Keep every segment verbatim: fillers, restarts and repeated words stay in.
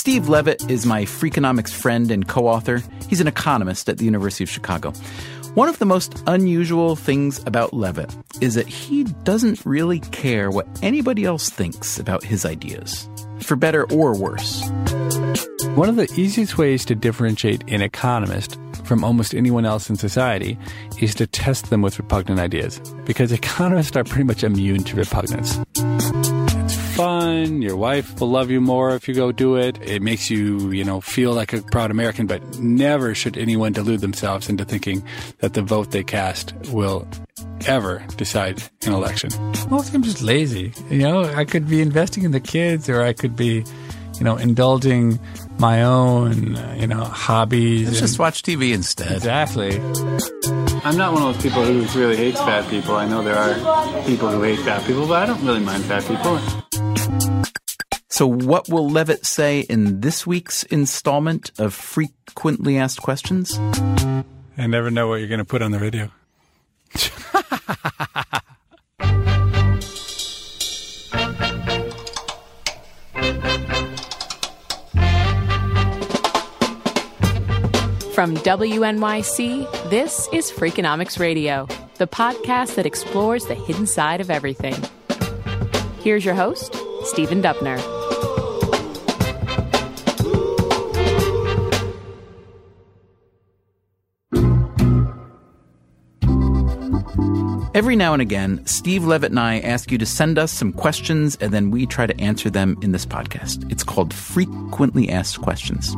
Steve Levitt is my Freakonomics friend and co-author. He's an economist at the University of Chicago. One of the most unusual things about Levitt is that he doesn't really care what anybody else thinks about his ideas, for better or worse. One of the easiest ways to differentiate an economist from almost anyone else in society is to test them with repugnant ideas, because economists are pretty much immune to repugnance. It's fun. Your wife will love you more if you go do it. It makes you, you know, feel like a proud American, but never should anyone delude themselves into thinking that the vote they cast will ever decide an election. Mostly I'm just lazy. You know, I could be investing in the kids, or I could be, you know, indulging my own, uh, you know, hobbies. Let's and, just watch T V instead. Exactly. I'm not one of those people who really hates fat people. I know there are people who hate fat people, but I don't really mind fat people. So what will Levitt say in this week's installment of Frequently Asked Questions? I never know what you're going to put on the radio. From W N Y C, this is Freakonomics Radio, the podcast that explores the hidden side of everything. Here's your host, Stephen Dubner. Every now and again, Steve Levitt and I ask you to send us some questions, and then we try to answer them in this podcast. It's called Frequently Asked Questions.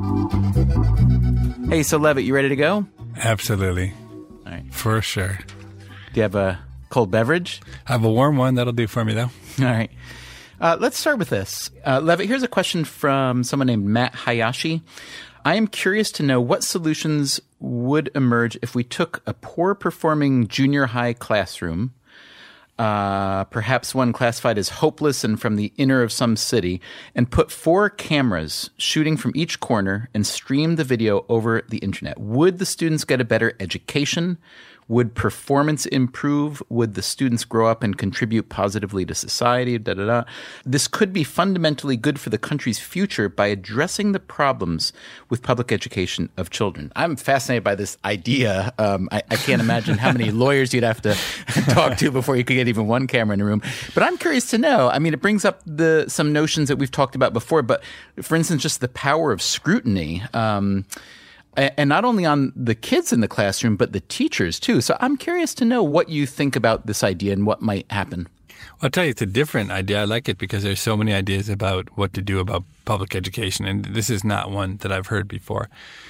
Hey, so Levitt, you ready to go? Absolutely. All right. For sure. Do you have a cold beverage? I have a warm one. That'll do for me, though. All right. Uh, let's start with this. Uh, Levitt, here's a question from someone named Matt Hayashi. I am curious to know what solutions would emerge if we took a poor-performing junior high classroom, uh, perhaps one classified as hopeless and from the inner of some city, and put four cameras shooting from each corner and streamed the video over the internet. Would the students get a better education? Would performance improve? Would the students grow up and contribute positively to society? Da, da, da. This could be fundamentally good for the country's future by addressing the problems with public education of children. I'm fascinated by this idea. Um, I, I can't imagine how many lawyers you'd have to talk to before you could get even one camera in the room. But I'm curious to know. I mean, it brings up the some notions that we've talked about before. But for instance, just the power of scrutiny. Um, And not only on the kids in the classroom, but the teachers, too. So I'm curious to know what you think about this idea and what might happen. Well, I'll tell you, it's a different idea. I like it because there's so many ideas about what to do about public education, and this is not one that I've heard before.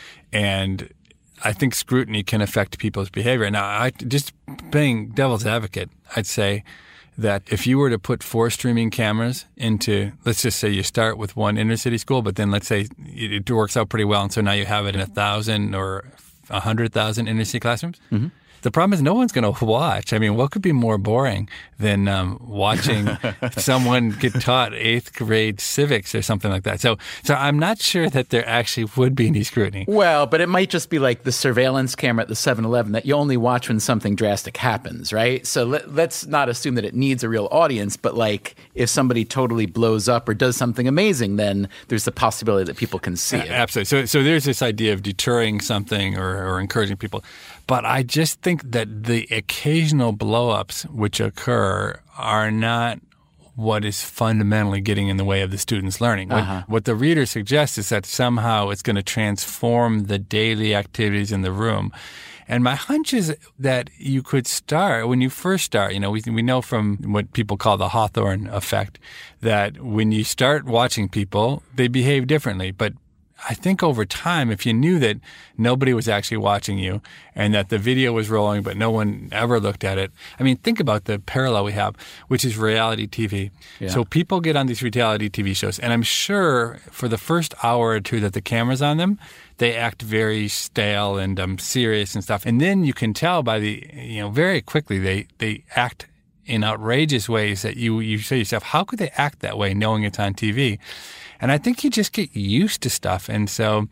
And I think scrutiny can affect people's behavior. Now, I, just playing devil's advocate, I'd say that if you were to put four streaming cameras into, let's just say you start with one inner city school, but then let's say it works out pretty well, and so now you have it in a thousand or a hundred thousand inner city classrooms. Mm-hmm. The problem is no one's going to watch. I mean, what could be more boring than um, watching someone get taught eighth grade civics or something like that? So, so I'm not sure that there actually would be any scrutiny. Well, but it might just be like the surveillance camera at the seven eleven that you only watch when something drastic happens, right? So let, let's not assume that it needs a real audience, but like if somebody totally blows up or does something amazing, then there's the possibility that people can see it. Absolutely. So, so there's this idea of deterring something or, or encouraging people. But I just think that the occasional blow-ups which occur are not what is fundamentally getting in the way of the students' learning. What, uh-huh. what the reader suggests is that somehow it's going to transform the daily activities in the room. And my hunch is that you could start, when you first start, you know, we we know from what people call the Hawthorne effect, that when you start watching people, they behave differently. But I think over time, if you knew that nobody was actually watching you and that the video was rolling but no one ever looked at it, I mean, think about the parallel we have, which is reality T V. Yeah. So people get on these reality T V shows, and I'm sure for the first hour or two that the camera's on them, they act very stale and um, serious and stuff. And then you can tell by the, you know, very quickly they, they act in outrageous ways that you, you say to yourself, how could they act that way knowing it's on T V? And I think you just get used to stuff. And so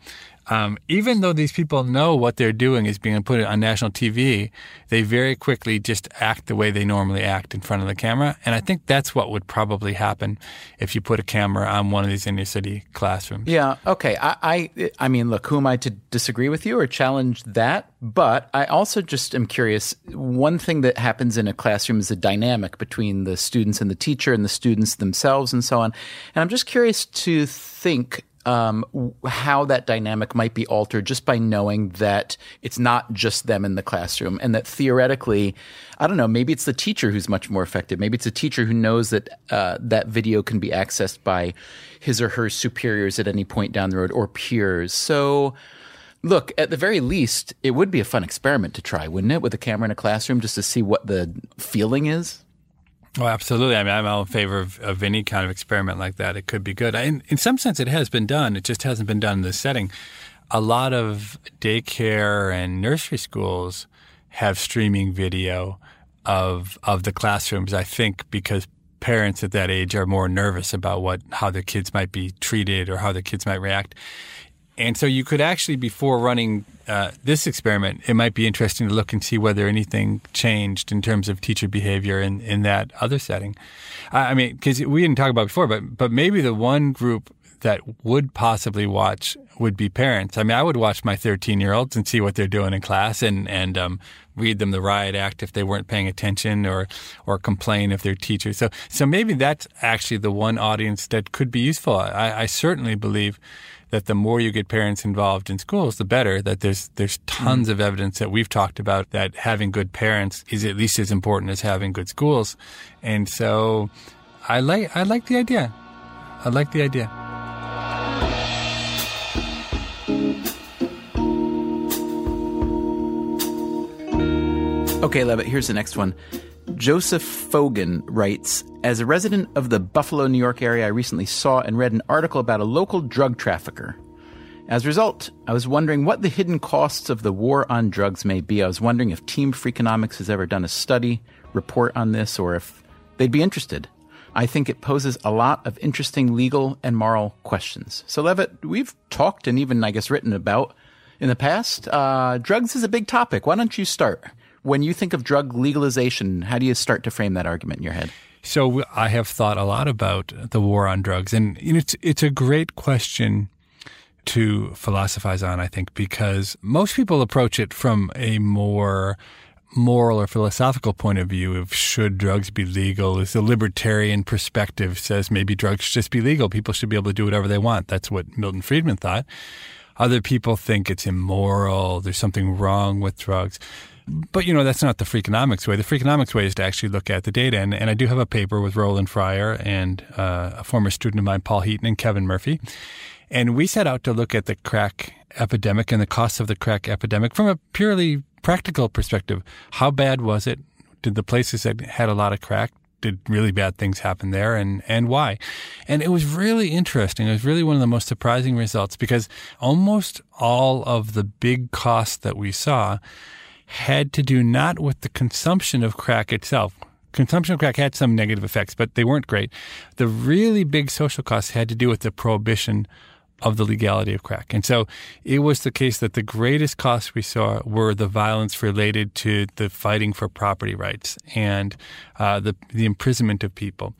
Um, even though these people know what they're doing is being put on national T V, they very quickly just act the way they normally act in front of the camera. And I think that's what would probably happen if you put a camera on one of these inner city classrooms. Yeah. Okay. I, I, I mean, look, who am I to disagree with you or challenge that? But I also just am curious. One thing that happens in a classroom is a dynamic between the students and the teacher and the students themselves and so on. And I'm just curious to think Um, how that dynamic might be altered just by knowing that it's not just them in the classroom, and that theoretically, I don't know, maybe it's the teacher who's much more effective. Maybe it's a teacher who knows that uh, that video can be accessed by his or her superiors at any point down the road, or peers. So look, at the very least, it would be a fun experiment to try, wouldn't it, with a camera in a classroom, just to see what the feeling is? Oh, absolutely. I mean, I'm all in favor of, of any kind of experiment like that. It could be good. In, in some sense, it has been done. It just hasn't been done in this setting. A lot of daycare and nursery schools have streaming video of of the classrooms, I think, because parents at that age are more nervous about what how their kids might be treated or how their kids might react. And so you could actually, before running uh, this experiment, it might be interesting to look and see whether anything changed in terms of teacher behavior in, in that other setting. I mean, because we didn't talk about it before, but but maybe the one group that would possibly watch would be parents. I mean, I would watch my thirteen-year-olds and see what they're doing in class and, and um, read them the riot act if they weren't paying attention, or or complain if they're teachers. So so maybe that's actually the one audience that could be useful. I, I certainly believe that the more you get parents involved in schools, the better. That there's there's tons mm. of evidence that we've talked about that having good parents is at least as important as having good schools. And so I like I like the idea. I like the idea. Okay, Levitt, here's the next one. Joseph Fogan writes, as a resident of the Buffalo, New York area, I recently saw and read an article about a local drug trafficker. As a result, I was wondering what the hidden costs of the war on drugs may be. I was wondering if Team Freakonomics has ever done a study, report on this, or if they'd be interested. I think it poses a lot of interesting legal and moral questions. So, Levitt, we've talked and even, I guess, written about in the past. Uh, drugs is a big topic. Why don't you start? When you think of drug legalization, how do you start to frame that argument in your head? So I have thought a lot about the war on drugs, and you know, it's it's a great question to philosophize on, I think, because most people approach it from a more moral or philosophical point of view of should drugs be legal. As the libertarian perspective says maybe drugs should just be legal. People should be able to do whatever they want. That's what Milton Friedman thought. Other people think it's immoral. There's something wrong with drugs. But, you know, that's not the Freakonomics way. The Freakonomics way is to actually look at the data. And, and I do have a paper with Roland Fryer and uh, a former student of mine, Paul Heaton, and Kevin Murphy. And we set out to look at the crack epidemic and the costs of the crack epidemic from a purely practical perspective. How bad was it? Did the places that had a lot of crack, did really bad things happen there, and, and why? And it was really interesting. It was really one of the most surprising results because almost all of the big costs that we saw had to do not with the consumption of crack itself. Consumption of crack had some negative effects, but they weren't great. The really big social costs had to do with the prohibition of the legality of crack. And so it was the case that the greatest costs we saw were the violence related to the fighting for property rights and uh, the, the imprisonment of people.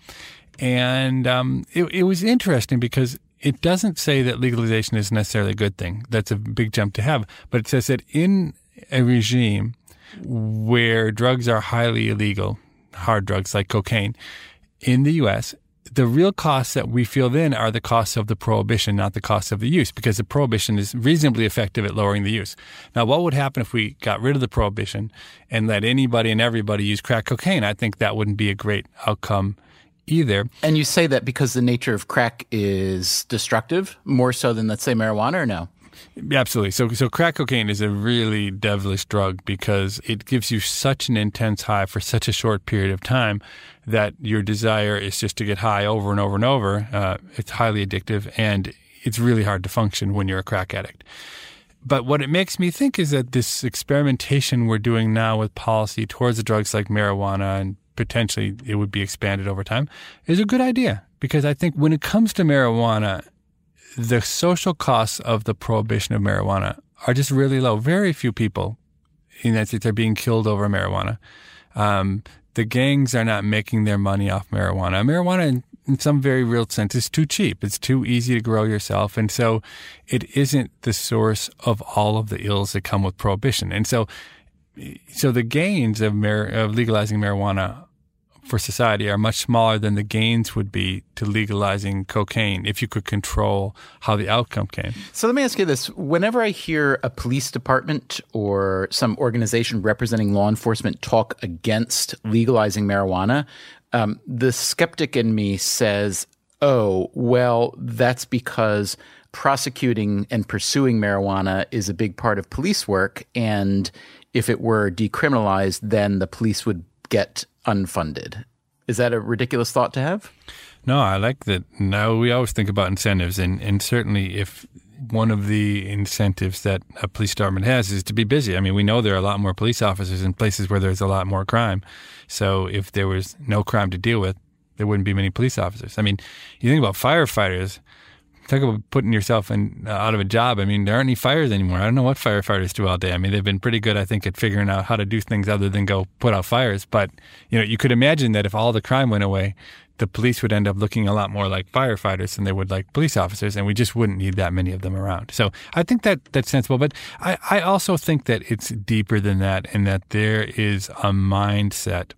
And um, it, it was interesting because it doesn't say that legalization is necessarily a good thing. That's a big jump to have. But it says that in a regime where drugs are highly illegal, hard drugs like cocaine, in the U S, the real costs that we feel then are the costs of the prohibition, not the costs of the use, because the prohibition is reasonably effective at lowering the use. Now, what would happen if we got rid of the prohibition and let anybody and everybody use crack cocaine? I think that wouldn't be a great outcome either. And you say that because the nature of crack is destructive, more so than, let's say, marijuana, or no? Absolutely. So so crack cocaine is a really devilish drug because it gives you such an intense high for such a short period of time that your desire is just to get high over and over and over. Uh, it's highly addictive, and it's really hard to function when you're a crack addict. But what it makes me think is that this experimentation we're doing now with policy towards the drugs like marijuana, and potentially it would be expanded over time, is a good idea. Because I think when it comes to marijuana, the social costs of the prohibition of marijuana are just really low. Very few people in the United States are being killed over marijuana. Um, the gangs are not making their money off marijuana. Marijuana, in, in some very real sense, is too cheap. It's too easy to grow yourself. And so it isn't the source of all of the ills that come with prohibition. And so so the gains of, mar- of legalizing marijuana for society are much smaller than the gains would be to legalizing cocaine if you could control how the outcome came. So let me ask you this. Whenever I hear a police department or some organization representing law enforcement talk against legalizing marijuana, um, the skeptic in me says, oh, well, that's because prosecuting and pursuing marijuana is a big part of police work, and if it were decriminalized, then the police would get unfunded. Is that a ridiculous thought to have? No, I like that. No, we always think about incentives, and, and certainly if one of the incentives that a police department has is to be busy. I mean, we know there are a lot more police officers in places where there's a lot more crime. So if there was no crime to deal with, there wouldn't be many police officers. I mean, you think about firefighters. Talk about putting yourself in, uh, out of a job. I mean, there aren't any fires anymore. I don't know what firefighters do all day. I mean, they've been pretty good, I think, at figuring out how to do things other than go put out fires. But, you know, you could imagine that if all the crime went away, the police would end up looking a lot more like firefighters than they would like police officers, and we just wouldn't need that many of them around. So I think that that's sensible. But I, I also think that it's deeper than that, and that there is a mindset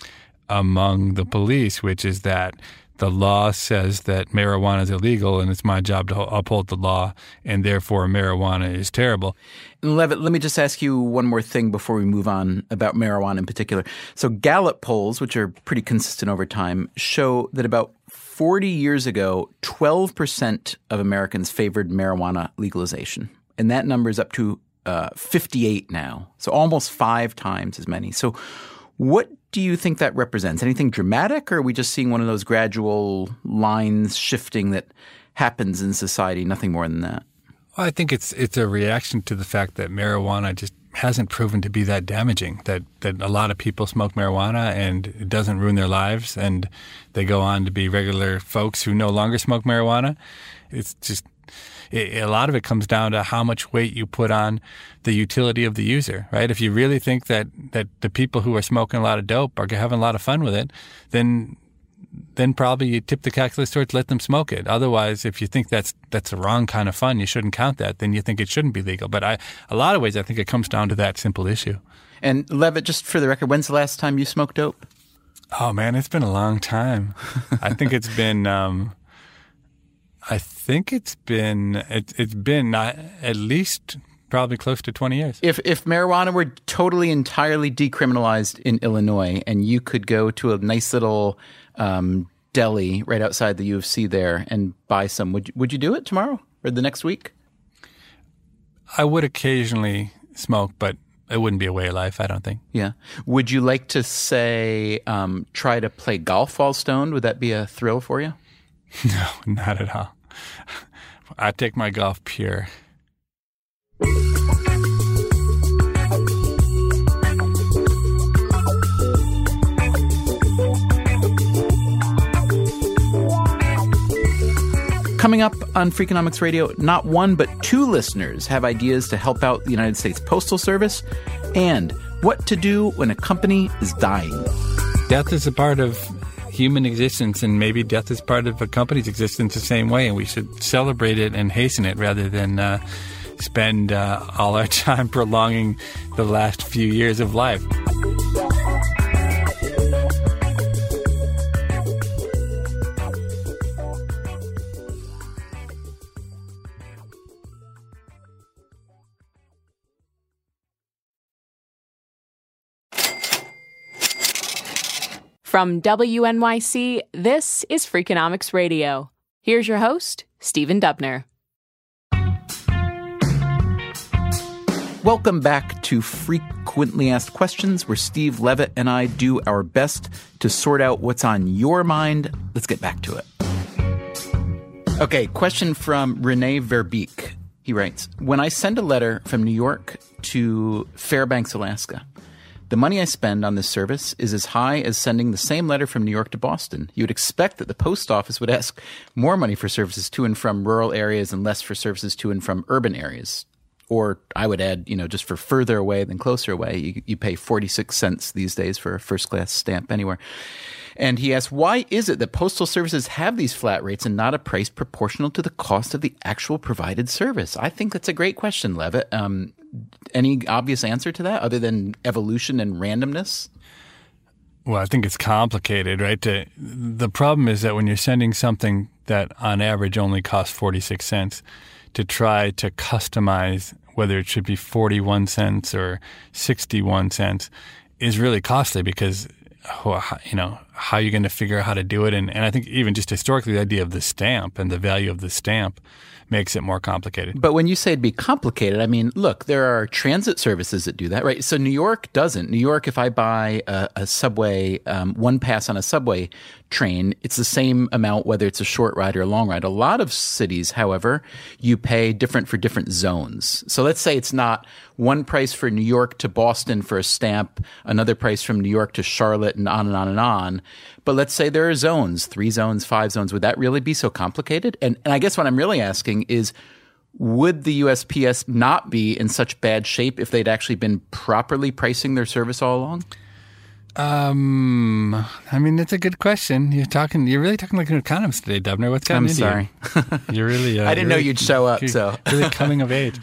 among the police, which is that the law says that marijuana is illegal, and it's my job to uphold the law, and therefore marijuana is terrible. Levitt, let me just ask you one more thing before we move on about marijuana in particular. So Gallup polls, which are pretty consistent over time, show that about forty years ago, twelve percent of Americans favored marijuana legalization. And that number is up to uh, fifty-eight now, so almost five times as many. So what do you think that represents? Anything dramatic, or are we just seeing one of those gradual lines shifting that happens in society, nothing more than that? Well, I think it's it's a reaction to the fact that marijuana just hasn't proven to be that damaging, that, that a lot of people smoke marijuana and it doesn't ruin their lives, and they go on to be regular folks who no longer smoke marijuana. It's just it, a lot of it comes down to how much weight you put on the utility of the user, right? If you really think that, that the people who are smoking a lot of dope are having a lot of fun with it, then then probably you tip the calculus towards let them smoke it. Otherwise, if you think that's that's the wrong kind of fun, you shouldn't count that, then you think it shouldn't be legal. But I, a lot of ways, I think it comes down to that simple issue. And Levitt, just for the record, when's the last time you smoked dope? Oh, man, it's been a long time. I think it's been... Um, I think it's been it, it's been not, at least probably close to twenty years. If if marijuana were totally entirely decriminalized in Illinois, and you could go to a nice little um, deli right outside the U of C there and buy some, would you, would you do it tomorrow or the next week? I would occasionally smoke, but it wouldn't be a way of life, I don't think. Yeah. Would you like to say um, try to play golf while stoned? Would that be a thrill for you? No, not at all. I take my golf pure. Coming up on Freakonomics Radio, not one but two listeners have ideas to help out the United States Postal Service, and what to do when a company is dying. Death is a part of human existence, and maybe death is part of a company's existence the same way, and we should celebrate it and hasten it rather than uh, spend uh, all our time prolonging the last few years of life. From W N Y C, this is Freakonomics Radio. Here's your host, Stephen Dubner. Welcome back to Frequently Asked Questions, where Steve Levitt and I do our best to sort out what's on your mind. Let's get back to it. Okay, question from Rene Verbeek. He writes, when I send a letter from New York to Fairbanks, Alaska, The money I spend on this service is as high as sending the same letter from New York to Boston. You would expect that the post office would ask more money for services to and from rural areas and less for services to and from urban areas. Or I would add, you know, just for further away than closer away, you, you pay forty-six cents these days for a first-class stamp anywhere. And he asks, why is it that postal services have these flat rates and not a price proportional to the cost of the actual provided service? I think that's a great question, Levitt. Um, any obvious answer to that other than evolution and randomness? Well, I think it's complicated, right? To, the problem is that when you're sending something that on average only costs forty-six cents, to try to customize whether it should be forty-one cents or sixty-one cents is really costly because, you know, how are you going to figure out how to do it? And, and I think even just historically, the idea of the stamp and the value of the stamp makes it more complicated. But when you say it'd be complicated, I mean, look, there are transit services that do that, right? So New York doesn't. New York, if I buy a, a subway, um, one pass on a subway train, it's the same amount whether it's a short ride or a long ride. A lot of cities, however, you pay different for different zones. So let's say it's not one price for New York to Boston for a stamp, another price from New York to Charlotte, and on and on and on. But let's say there are zones, three zones, five zones. Would that really be so complicated? And, and I guess what I'm really asking is, would the U S P S not be in such bad shape if they'd actually been properly pricing their service all along? Um, I mean, it's a good question. You're talking. You're really talking like an economist today, Dubner. What's gotten I'm into sorry. you? You're really. Uh, I didn't know really, you'd show up. You're So really coming of age.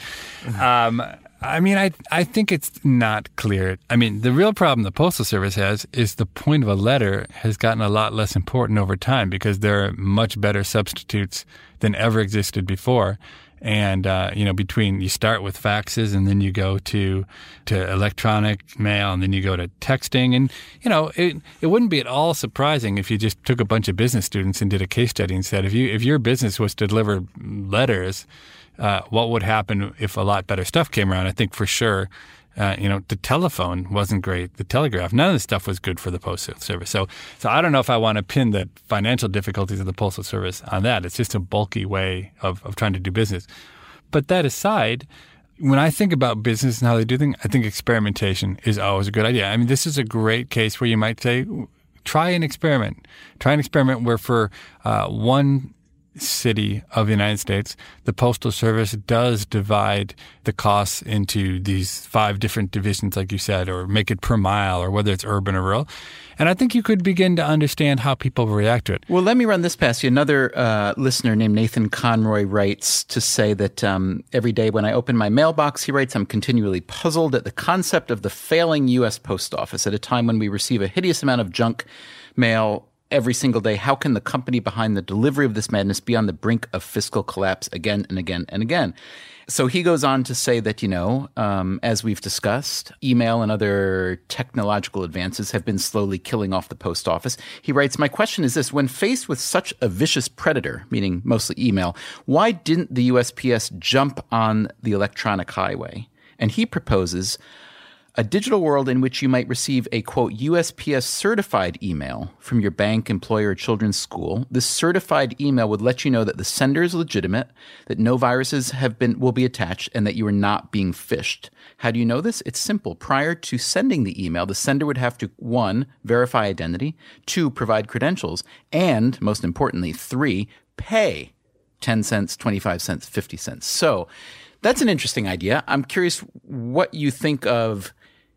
Um, I mean, I I think it's not clear. I mean, the real problem the Postal Service has is the point of a letter has gotten a lot less important over time because there are much better substitutes than ever existed before. And, uh, you know, between you start with faxes and then you go to to electronic mail and then you go to texting. And, you know, it it wouldn't be at all surprising if you just took a bunch of business students and did a case study and said, if you if your business was to deliver letters, uh, what would happen if a lot better stuff came around? I think for sure, uh, you know, the telephone wasn't great. The telegraph, none of the stuff was good for the Postal Service. So, so I don't know if I want to pin the financial difficulties of the Postal Service on that. It's just a bulky way of, of trying to do business. But that aside, when I think about business and how they do things, I think experimentation is always a good idea. I mean, this is a great case where you might say, try an experiment. Try an experiment where for uh, one city of the United States, the Postal Service does divide the costs into these five different divisions, like you said, or make it per mile, or whether it's urban or rural. And I think you could begin to understand how people react to it. Well, let me run this past you. Another uh, listener named Nathan Conroy writes to say that um, every day when I open my mailbox, he writes, I'm continually puzzled at the concept of the failing U S Post Office at a time when we receive a hideous amount of junk mail every single day. How can the company behind the delivery of this madness be on the brink of fiscal collapse again and again and again? So he goes on to say that, you know, um, as we've discussed, email and other technological advances have been slowly killing off the post office. He writes, my question is this: when faced with such a vicious predator, meaning mostly email, why didn't the U S P S jump on the electronic highway? And he proposes a digital world in which you might receive a, quote, U S P S certified email from your bank, employer, or children's school. This certified email would let you know that the sender is legitimate, that no viruses have been will be attached, and that you are not being phished. How do you know this? It's simple. Prior to sending the email, the sender would have to, one, verify identity, two, provide credentials, and, most importantly, three, pay ten cents, twenty-five cents, fifty cents. So that's an interesting idea. I'm curious what you think of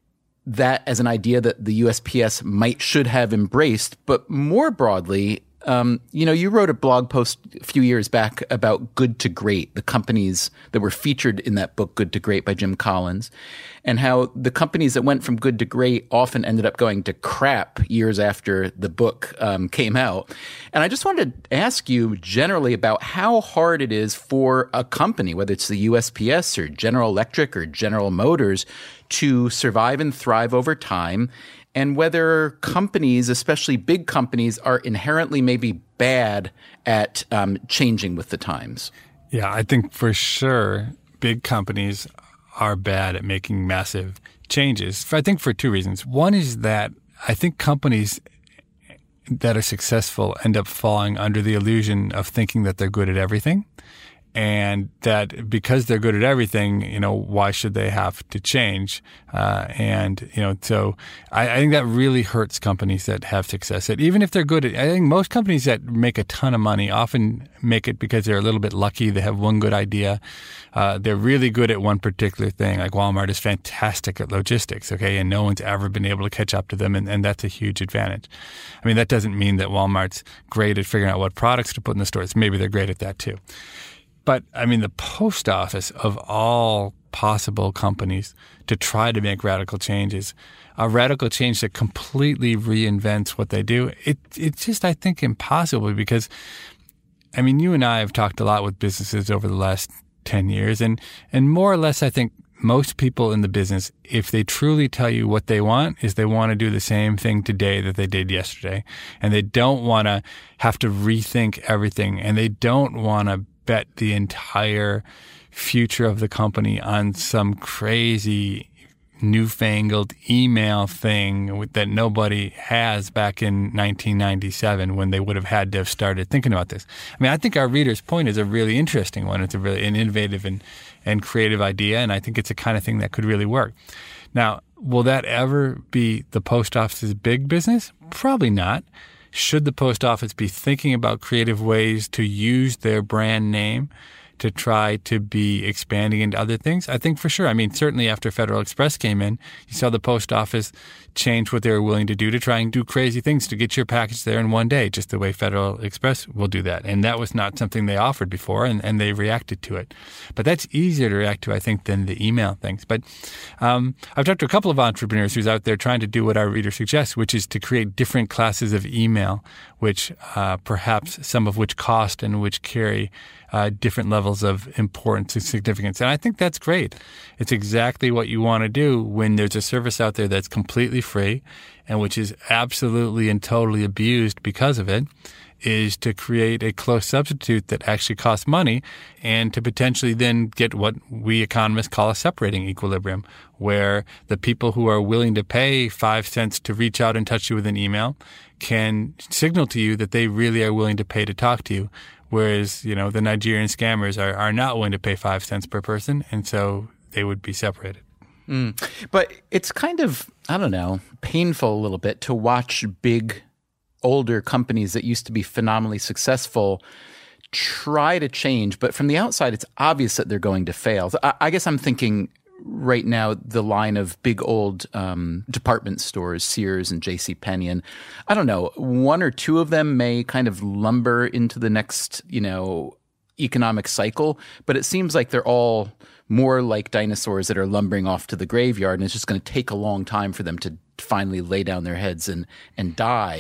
that as an idea that the U S P S might should have embraced, but more broadly, um, you know, you wrote a blog post a few years back about Good to Great, the companies that were featured in that book, Good to Great by Jim Collins, and how the companies that went from good to great often ended up going to crap years after the book um, came out. And I just wanted to ask you generally about how hard it is for a company, whether it's the U S P S or General Electric or General Motors, to survive and thrive over time, and whether companies, especially big companies, are inherently maybe bad at um, changing with the times. Yeah, I think for sure big companies are bad at making massive changes. I think for two reasons. One is that I think companies that are successful end up falling under the illusion of thinking that they're good at everything. And that because they're good at everything, you know, why should they have to change? Uh, and, you know, so I, I think that really hurts companies that have success. That even if they're good at, I think most companies that make a ton of money often make it because they're a little bit lucky. They have one good idea. Uh, they're really good at one particular thing. Like Walmart is fantastic at logistics, okay? And no one's ever been able to catch up to them. And, and that's a huge advantage. I mean, that doesn't mean that Walmart's great at figuring out what products to put in the stores. Maybe they're great at that too. But, I mean, the post office of all possible companies to try to make radical changes, a radical change that completely reinvents what they do, it, it's just, I think, impossible because, I mean, you and I have talked a lot with businesses over the last ten years, and, and more or less, I think most people in the business, if they truly tell you what they want, is they want to do the same thing today that they did yesterday. And they don't want to have to rethink everything, and they don't want to bet the entire future of the company on some crazy newfangled email thing that nobody has back in nineteen ninety-seven when they would have had to have started thinking about this. I mean, I think our reader's point is a really interesting one. It's a really an innovative and, and creative idea, and I think it's the kind of thing that could really work. Now, will that ever be the post office's big business? Probably not. Should the post office be thinking about creative ways to use their brand name to try to be expanding into other things? I think for sure. I mean, certainly after Federal Express came in, you saw the post office change what they were willing to do to try and do crazy things to get your package there in one day, just the way Federal Express will do that. And that was not something they offered before, and, and they reacted to it. But that's easier to react to, I think, than the email things. But um, I've talked to a couple of entrepreneurs who's out there trying to do what our reader suggests, which is to create different classes of email, which uh, perhaps some of which cost and which carry Uh, different levels of importance and significance. And I think that's great. It's exactly what you want to do when there's a service out there that's completely free and which is absolutely and totally abused because of it, is to create a close substitute that actually costs money and to potentially then get what we economists call a separating equilibrium, where the people who are willing to pay five cents to reach out and touch you with an email can signal to you that they really are willing to pay to talk to you. Whereas, you know, the Nigerian scammers are, are not willing to pay five cents per person, and so they would be separated. Mm. But it's kind of, I don't know, painful a little bit to watch big, older companies that used to be phenomenally successful try to change. But from the outside, it's obvious that they're going to fail. So I, I guess I'm thinking right now the line of big old um, department stores, Sears and JCPenney, and I don't know, one or two of them may kind of lumber into the next, you know, economic cycle, but it seems like they're all more like dinosaurs that are lumbering off to the graveyard, and it's just going to take a long time for them to finally lay down their heads and and die.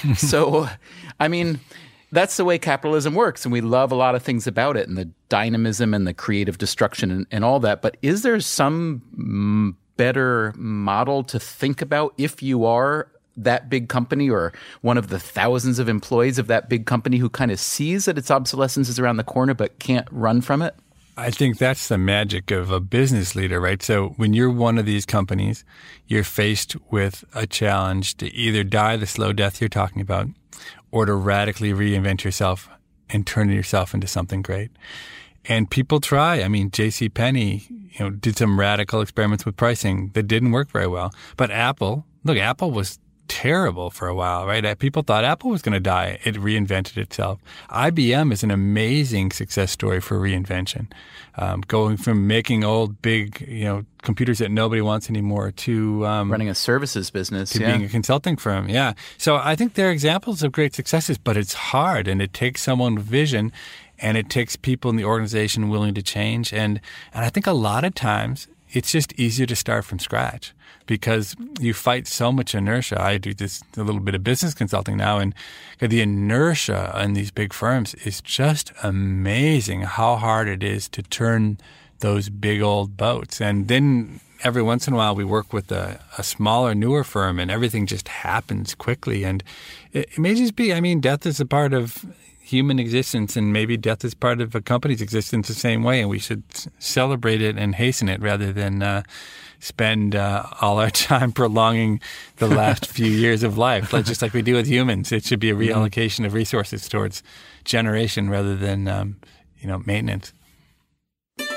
So, I mean, that's the way capitalism works, and we love a lot of things about it, and the dynamism and the creative destruction and, and all that. But is there some mm, better model to think about if you are that big company or one of the thousands of employees of that big company who kind of sees that its obsolescence is around the corner but can't run from it? I think that's the magic of a business leader, right? So when you're one of these companies, you're faced with a challenge to either die the slow death you're talking about, or to radically reinvent yourself and turn yourself into something great. And people try. I mean, JCPenney, you know, did some radical experiments with pricing that didn't work very well. But Apple, look, Apple was terrible for a while, right? People thought Apple was going to die. It reinvented itself. I B M is an amazing success story for reinvention, um, going from making old, big, you know, computers that nobody wants anymore to um, running a services business, to yeah. being a consulting firm. Yeah. So I think they're examples of great successes, but it's hard, and it takes someone with vision, and it takes people in the organization willing to change. And and I think a lot of times it's just easier to start from scratch because you fight so much inertia. I do this a little bit of business consulting now, and the inertia in these big firms is just amazing how hard it is to turn those big old boats. And then every once in a while we work with a, a smaller, newer firm, and everything just happens quickly. And it, it may just be, I mean, death is a part of human existence, and maybe death is part of a company's existence the same way, and we should celebrate it and hasten it rather than uh, spend uh, all our time prolonging the last few years of life, like, just like we do with humans. It should be a reallocation of resources towards generation rather than um, you know, maintenance.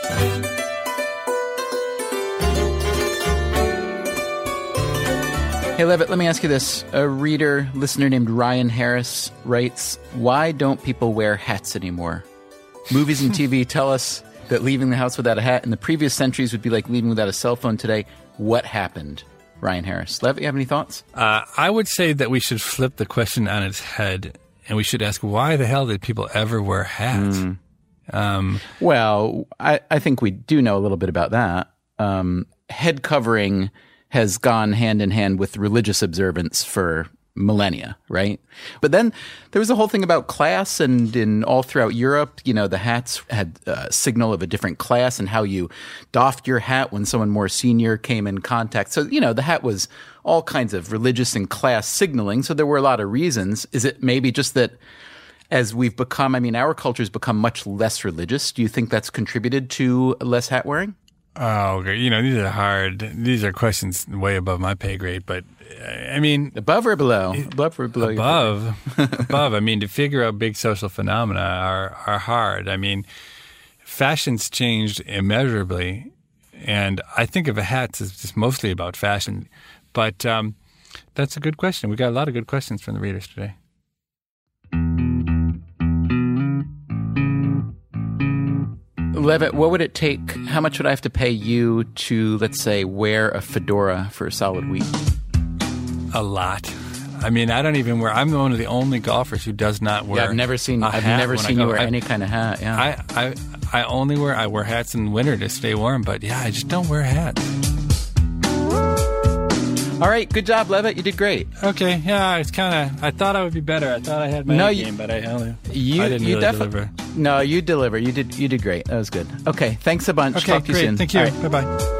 Hey, Levitt, let me ask you this. A reader, listener named Ryan Harris writes, why don't people wear hats anymore? Movies and T V tell us that leaving the house without a hat in the previous centuries would be like leaving without a cell phone today. What happened? Ryan Harris. Levitt, you have any thoughts? Uh, I would say that we should flip the question on its head, and we should ask, why the hell did people ever wear hats? Mm. Um, well, I, I think we do know a little bit about that. Um, head covering has gone hand in hand with religious observance for millennia, right? But then there was a whole thing about class, and in all throughout Europe, you know, the hats had a signal of a different class and how you doffed your hat when someone more senior came in contact. So, you know, the hat was all kinds of religious and class signaling. So there were a lot of reasons. Is it maybe just that as we've become, I mean, our culture's become much less religious? Do you think that's contributed to less hat wearing? Oh, okay. You know, these are hard. These are questions way above my pay grade. But, I mean... Above or below? Above or below? Above. above. I mean, to figure out big social phenomena are, are hard. I mean, fashion's changed immeasurably. And I think of a hat as just mostly about fashion. But um, that's a good question. We got a lot of good questions from the readers today. Levitt, what would it take? How much would I have to pay you to, let's say, wear a fedora for a solid week? A lot. I mean, I don't even wear. I'm one of the only golfers who does not wear. Yeah, I've never seen. A I've hat never when seen I you go. wear I, any kind of hat. Yeah. I, I I only wear. I wear hats in winter to stay warm. But yeah, I just don't wear hats. All right, good job, Levitt. You did great. Okay, yeah, it's kind of. I thought I would be better. I thought I had my no, you, game, but I only. You, I didn't you really defi- deliver. No, you deliver. You did. You did great. That was good. Okay, thanks a bunch. Okay, Talk to great. you soon. Thank you. Right. Bye bye.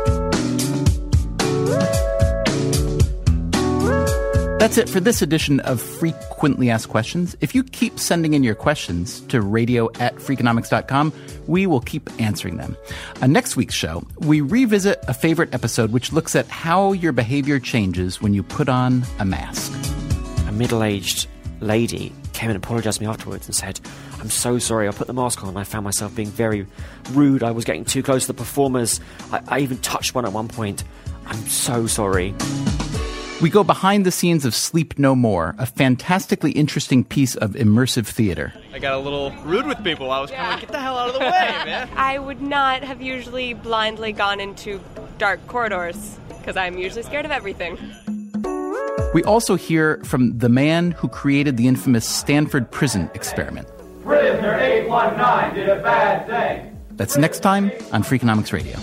That's it for this edition of Frequently Asked Questions. If you keep sending in your questions to radio at freakonomics dot com, we will keep answering them. On next week's show, we revisit a favorite episode which looks at how your behavior changes when you put on a mask. A middle-aged lady came and apologized to me afterwards and said, I'm so sorry, I put the mask on and I found myself being very rude. I was getting too close to the performers. I, I even touched one at one point. I'm so sorry. We go behind the scenes of Sleep No More, a fantastically interesting piece of immersive theater. I got a little rude with people. I was kind of like, get the hell out of the way, man. I would not have usually blindly gone into dark corridors, because I'm usually scared of everything. We also hear from the man who created the infamous Stanford prison experiment. Prisoner eight one nine did a bad thing. That's next time on Freakonomics Radio.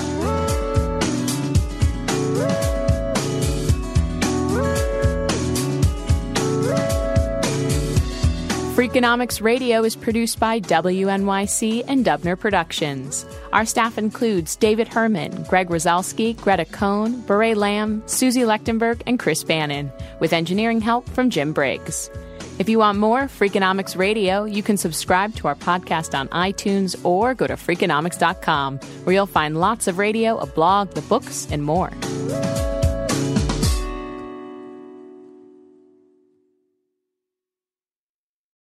Freakonomics Radio is produced by W N Y C and Dubner Productions. Our staff includes David Herman, Greg Rosalski, Greta Cohn, Beret Lamb, Susie Lechtenberg, and Chris Bannon, with engineering help from Jim Briggs. If you want more Freakonomics Radio, you can subscribe to our podcast on iTunes or go to freakonomics dot com, where you'll find lots of radio, a blog, the books, and more.